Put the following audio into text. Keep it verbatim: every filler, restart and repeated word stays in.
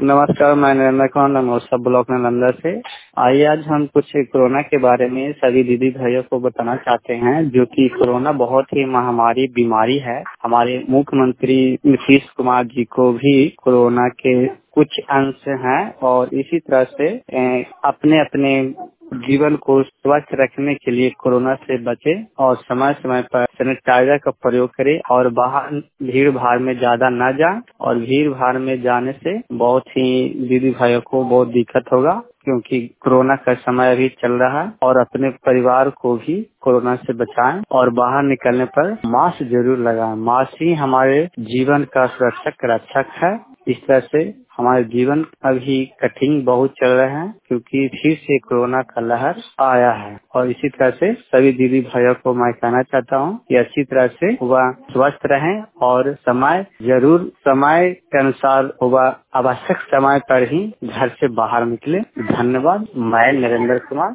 नमस्कार, मैं नरेंद्र कुमार नमोसा ब्लॉक नालंदा से। आइए आज हम कुछ कोरोना के बारे में सभी दीदी भाइयों को बताना चाहते हैं, जो कि कोरोना बहुत ही महामारी बीमारी है। हमारे मुख्यमंत्री नीतीश कुमार जी को भी कोरोना के कुछ अंश हैं और इसी तरह से अपने अपने जीवन को स्वच्छ रखने के लिए कोरोना से बचे और समय समय पर सैनिटाइजर का प्रयोग करें और बाहर भीड़ भाड़ में ज्यादा न जाए। और भीड़ भाड़ में जाने से बहुत ही दीदी भाइयों को बहुत दिक्कत होगा, क्योंकि कोरोना का समय अभी चल रहा है। और अपने परिवार को भी कोरोना से बचाएं और बाहर निकलने पर मास्क जरूर लगाएं। मास्क ही हमारे जीवन का सुरक्षक रक्षक है। इस तरह से हमारे जीवन अभी कठिन बहुत चल रहे हैं, क्योंकि फिर से कोरोना का लहर आया है। और इसी तरह से सभी दीदी भाइयों को मैं कहना चाहता हूँ कि अच्छी तरह से वह स्वस्थ रहें और समय जरूर समय के अनुसार वह आवश्यक समय पर ही घर से बाहर निकले। धन्यवाद। मैं नरेंद्र कुमार